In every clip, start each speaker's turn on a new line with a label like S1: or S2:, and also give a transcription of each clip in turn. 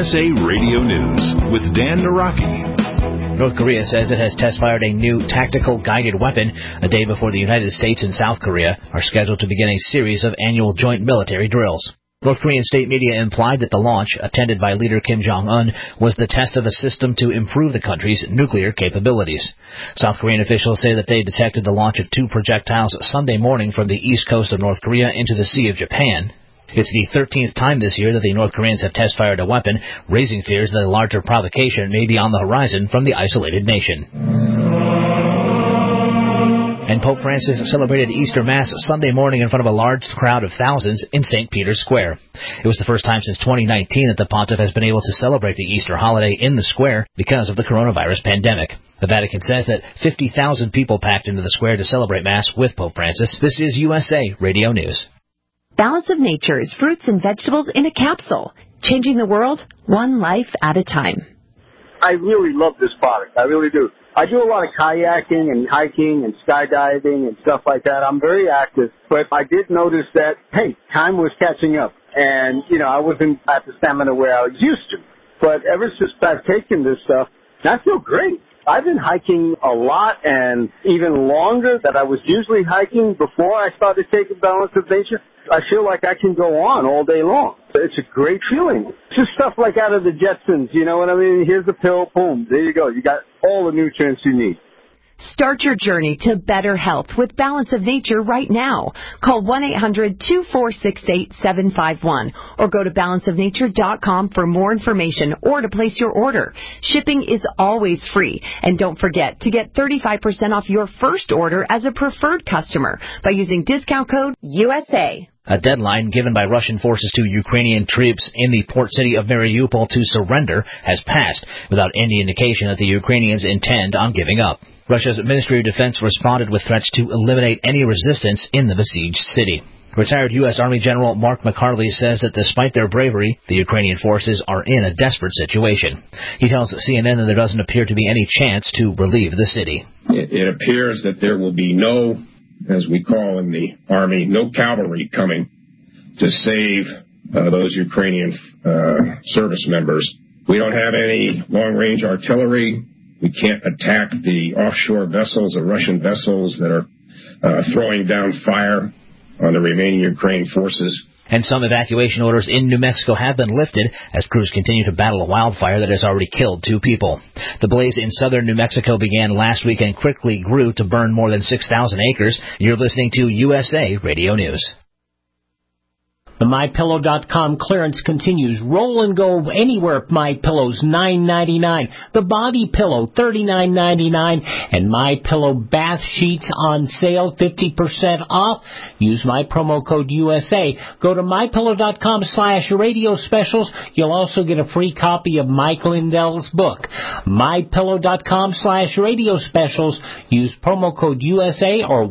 S1: USA Radio News with Dan Naraki.
S2: North Korea says it has test-fired a new tactical guided weapon a day before the United States and South Korea are scheduled to begin a series of annual joint military drills. North Korean state media implied that the launch, attended by leader Kim Jong-un, was the test of a system to improve the country's nuclear capabilities. South Korean officials say that they detected the launch of 2 projectiles Sunday morning from the east coast of North Korea into the Sea of Japan. It's the 13th time this year that the North Koreans have test-fired a weapon, raising fears that a larger provocation may be on the horizon from the isolated nation. And Pope Francis celebrated Easter Mass Sunday morning in front of a large crowd of thousands in St. Peter's Square. It was the first time since 2019 that the pontiff has been able to celebrate the Easter holiday in the square because of the coronavirus pandemic. The Vatican says that 50,000 people packed into the square to celebrate Mass with Pope Francis. This is USA Radio News.
S3: Balance of Nature's fruits and vegetables in a capsule, changing the world one life at a time.
S4: I really love this product. I really do. I do a lot of kayaking and hiking and skydiving and stuff like that. I'm very active, but I did notice that, hey, time was catching up. And, I wasn't at the stamina where I was used to. But ever since I've taken this stuff, I feel great. I've been hiking a lot and even longer than I was usually hiking before I started taking Balance of Nature. I feel like I can go on all day long. It's a great feeling. It's just stuff like out of the Jetsons, you know what I mean? Here's the pill, boom, there you go. You got all the nutrients you need.
S3: Start your journey to better health with Balance of Nature right now. Call 1-800-246-8751 or go to balanceofnature.com for more information or to place your order. Shipping is always free. And don't forget to get 35% off your first order as a preferred customer by using discount code USA.
S2: A deadline given by Russian forces to Ukrainian troops in the port city of Mariupol to surrender has passed without any indication that the Ukrainians intend on giving up. Russia's Ministry of Defense responded with threats to eliminate any resistance in the besieged city. Retired U.S. Army General Mark McCarley says that despite their bravery, the Ukrainian forces are in a desperate situation. He tells CNN that there doesn't appear to be any chance to relieve the city.
S5: It appears that there will be no, as we call in the Army, no cavalry coming to save those Ukrainian service members. We don't have any long-range artillery. We can't attack the offshore vessels, the Russian vessels that are throwing down fire on the remaining Ukrainian forces.
S2: And some evacuation orders in New Mexico have been lifted as crews continue to battle a wildfire that has already killed 2 people. The blaze in southern New Mexico began last week and quickly grew to burn more than 6,000 acres. You're listening to USA Radio News.
S6: The MyPillow.com clearance continues. Roll and go anywhere. MyPillow's $9.99. The Body Pillow $39.99, and MyPillow bath sheets on sale 50% off. Use my promo code USA. Go to MyPillow.com/radio specials. You'll also get a free copy of Mike Lindell's book. MyPillow.com/radio specials. Use promo code USA or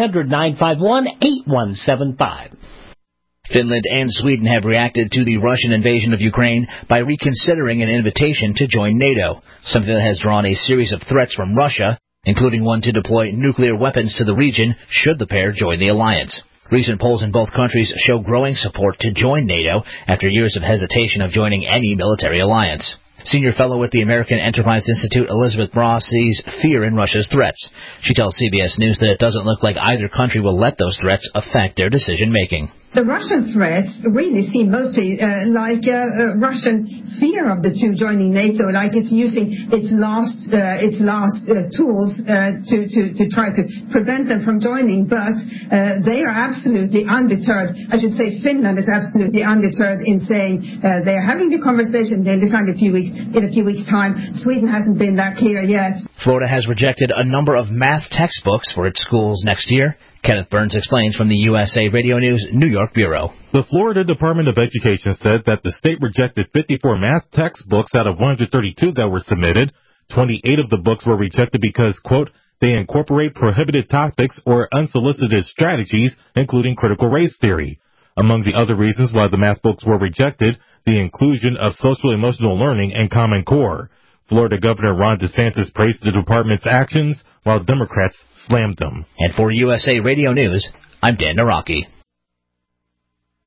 S6: 1-800-951-8175.
S2: Finland and Sweden have reacted to the Russian invasion of Ukraine by reconsidering an invitation to join NATO, something that has drawn a series of threats from Russia, including one to deploy nuclear weapons to the region should the pair join the alliance. Recent polls in both countries show growing support to join NATO after years of hesitation of joining any military alliance. Senior fellow with the American Enterprise Institute, Elizabeth Braw, sees fear in Russia's threats. She tells CBS News that it doesn't look like either country will let those threats affect their decision-making.
S7: The Russian threats really seem mostly like Russian fear of the two joining NATO, like it's using its last tools to try to prevent them from joining. But they are absolutely undeterred. I should say Finland is absolutely undeterred in saying they are having the conversation. They'll decide in a few weeks' time. Sweden hasn't been that clear yet.
S2: Florida has rejected a number of math textbooks for its schools next year. Kenneth Burns explains from the USA Radio News New York Bureau.
S8: The Florida Department of Education said that the state rejected 54 math textbooks out of 132 that were submitted. 28 of the books were rejected because, quote, they incorporate prohibited topics or unsolicited strategies, including critical race theory. Among the other reasons why the math books were rejected, the inclusion of social-emotional learning and Common Core. Florida Governor Ron DeSantis praised the department's actions, while Democrats slammed them.
S2: And for USA Radio News, I'm Dan Naraki.